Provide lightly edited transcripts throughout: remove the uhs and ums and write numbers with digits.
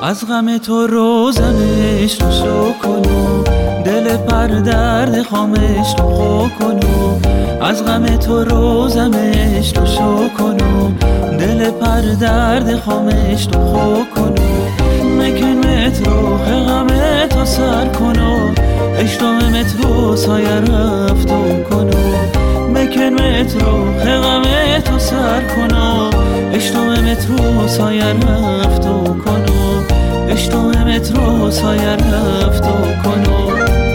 از غم تو روزمش رو شو کنو، دل پر درد خامش رو خو کنو. از غم تو روزمش رو شو کنو، دل پر درد خامش رو خو کنو. مکن مترو غم تو سر کنو، اشتم مترو سایه رفتو کنو. مکن مترو غم تو سر کنو، اشتم مترو سایه رفتو کنو. اشتم مترو سایه رفتو کنو.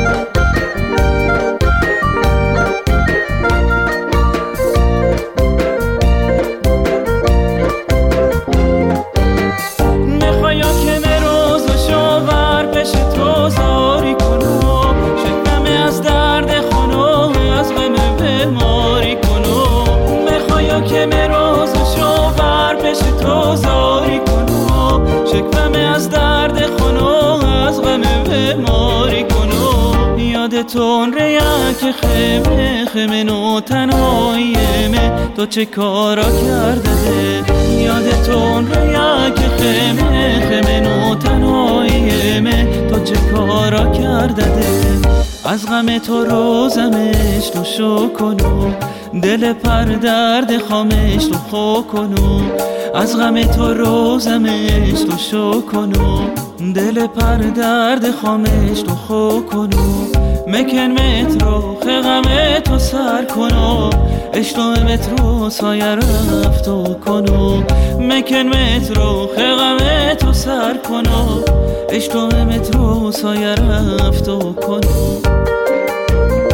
یادتون ریا که خمه خمه نو تنهاییمه تو چه کارا کرده ده. یادتون ریا که خمه خمه نو تنهاییمه تو چه کارا کرده ده. از غم تو روزمش رو شو کنو، دل پر درد خامش رو خو کنو. از غم تو روزمش رو شو کنو، دل پر درد خامش رو خو کنو. مکن مترو غم تو سر کنو، اشتم مترو سایه رفتو کنو. مکن مترو غم تو سر کنو، اشتم مترو سایه رفتو کنو.